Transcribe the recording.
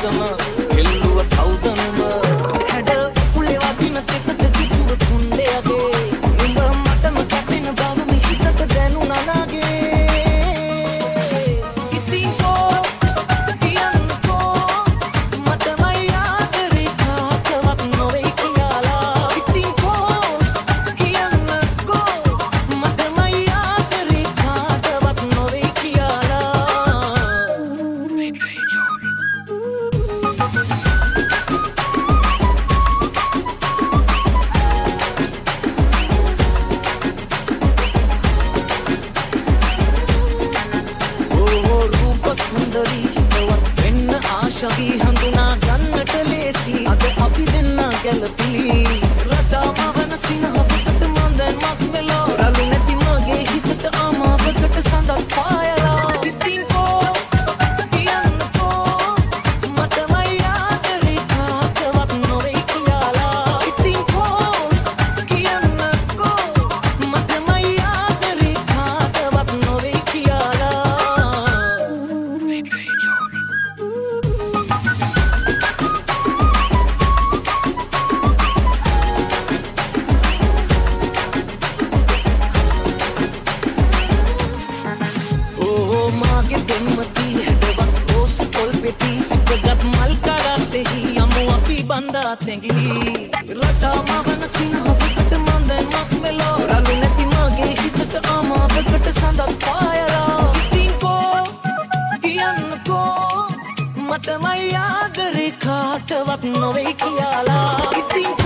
මතම එල්ලුව කවුදනම හැඩ කුලේ වදින තෙතට කිතුව කුණ්ඩයගේ උඹ මතම කැපෙන බව මිහිතට දැනුණා නාගේ ඉතින් කෝ කියන්නකෝ මතමයි ආදරේ කාටවත් නොවේ කියලා ඉතින් කෝ කියන්නකෝ මතමයි ආදරේ කාටවත් නොවේ කියලා ආශාවී හඳුනා ගන්නට ලේසි අද අපි දෙන්න ගැලපිලි රටාම වනසිනහකට මන් දැන් මත් වෙලා රළු නැති මගේ හිතට ආමාවකට සඳක් පායලා ඉතින් කෝ කියන්නකෝ මටමයි ආදරේ කාටවත් නොවේ කියලා ඉතින් කෝ කියන්නකෝ මටමයි ආදරේ කාටවත් නොවේ කියලා මාගේ දෙම්මති හැඩවත් ඕස පොල් පෙති සිකගත් මල් කරත්තෙහි යමු අපි බන්දා තැඟිලි රටාම වනසිනහකට මන් දැන් මත් මෙලෝ රළු නැති මගේ හිතට ආමාවකට සඳක් පායලා ඉතින් කෝ කියන්නකෝ මටමයි ආදරේ කාටවත් නොවේ කියලා ඉතින්